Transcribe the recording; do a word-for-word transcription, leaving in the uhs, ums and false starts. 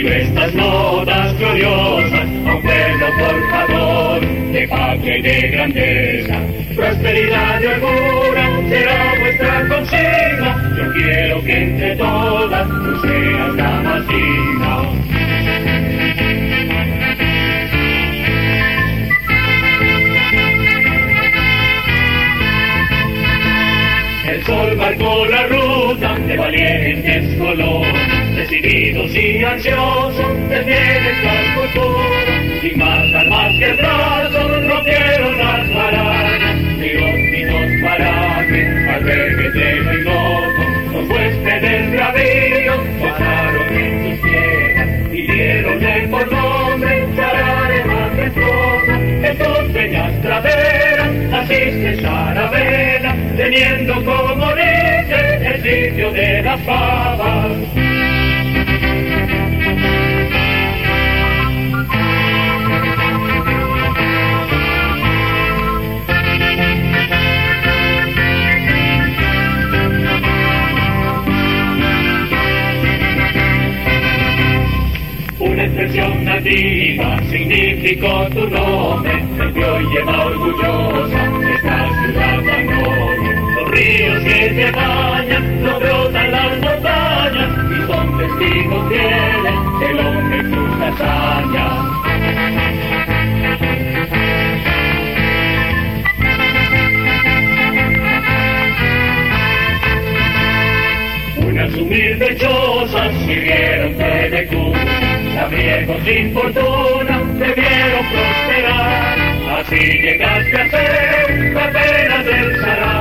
escribe estas notas gloriosas a un pueblo forjador de patria y de grandeza. Prosperidad y holgura será vuestra consigna. Yo quiero que entre todas tú seas la más digna. El sol marcó la ruta de valientes color, decididos y ansiosos de bienestar futuro. Sin más armas que el brazo rompieron las marañas, neófitos parajes, albergues de lo ignoto. Los huéspedes bravíos pasaron en sus tierras y dieronle por nombre Sarare majestuosa. En tus peñas praderas naciste Saravena, teniendo como dice el sitio de las pavas. Una expresión nativa significó tu nombre, que hoy lleva orgullosa esta ciudad tan noble. Los ríos que te bañan no brotan las montañas y son testigos fieles del hombre y sus hazañas. Unas humildes chozas sirvieron de cuna, labriegos sin fortuna debieron prosperar. Así llegaste a ser la pena del Sarare.